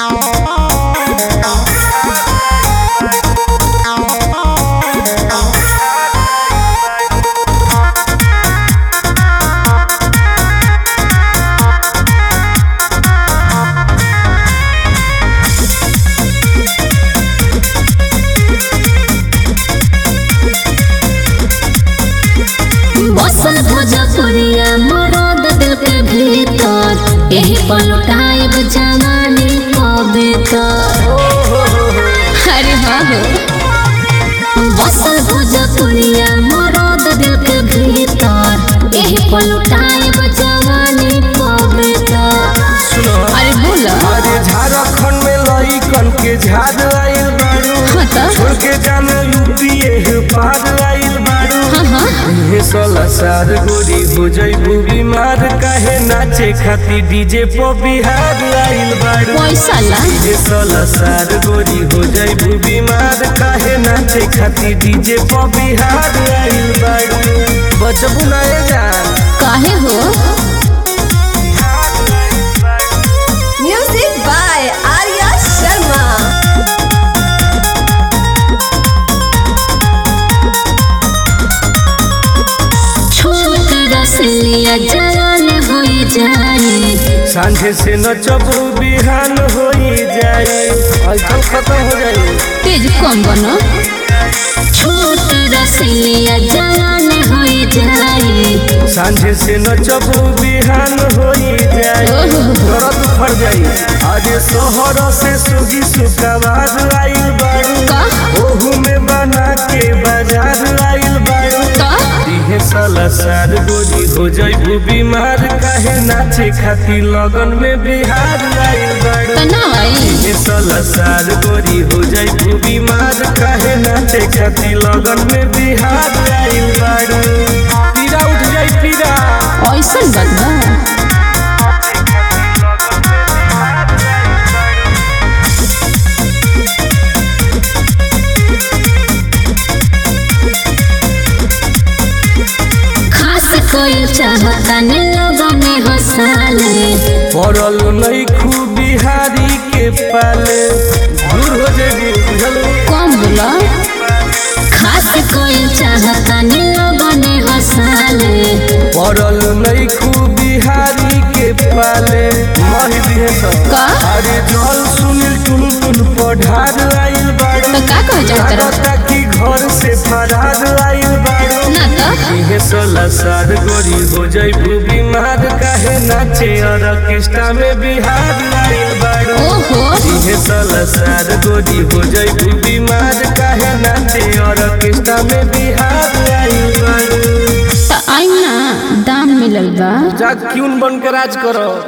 बसल भोजपुरिया मरद दिल के भीतर यही पलटाइब जवानी कविता। अरे हाँ हो बसल भोजपुरिया मरद दिल के भीतर यही पलटाइब जवानी कविता। अरे बोला अरे झारखंड में लइकन के झाड़ आइल बारू। हाँ तो छोड़ के जाना यूपी पार आइल बारू। ये सोलह साल गोरी हो जाइबू बीमार काहे नाचे खाती डीजे पे बिहार आइल बारू। पैसा ला ये 16 साल गोरी हो जाइबू बीमार काहे नाचे खाती डीजे पे बिहार आइल बारू। बचबू ना जान काहे हो Music by Arya Sharma. छोट रसलिया जवान हो जाए सांझे से नचबू बिहान हो जाए आजकल खत्म हो जाए। तेज कम बनो छोट रसलिया जवान हो जाए सांझे से नचबू बिहान हो जाए दर्द फर जाए। आज शहर से सुगी सुकवार आइल बारू। का ओहू में बना के बाजार आइल बारू। का दिहे 16 साल गोरी हो जाइबू बीमार काहे नाचे खाती लगन में बिहार आइल बारू। तना आई ये 16 साल गोरी हो जाइबू बीमार काहे नाचे खाती लगन में बिहार आइल बारू। पीरा उठ जाई पीरा ऐसन बात बा खास कोई चाहता ने लोगों में हंसाले पड़ल नहीं खूब बिहारी के पाले दूर हो जाएगी बुझल। कम बोला खास कोई चाहता ने लोगों में हंसाले पड़ल नहीं खूब बिहारी के पाले मही दिहे सब। का अरे जल सुनील टुन टुन पढ़ार आइल बारू। तो का कह जाता लागता कि घर से फरार आइल बारू। ना तो ये 16 साल गोरी हो जाइबू बीमार काहे नाचे ऑर्केस्ट्रा में बिहार आइल बारू। ओहो ये 16 साल गोरी हो जाइबू बीमार काहे नाचे ऑर्केस्ट्रा में बिहार आइल बारू। तो आई ना दाम मिलल बा जा क्यों बन के राज करो।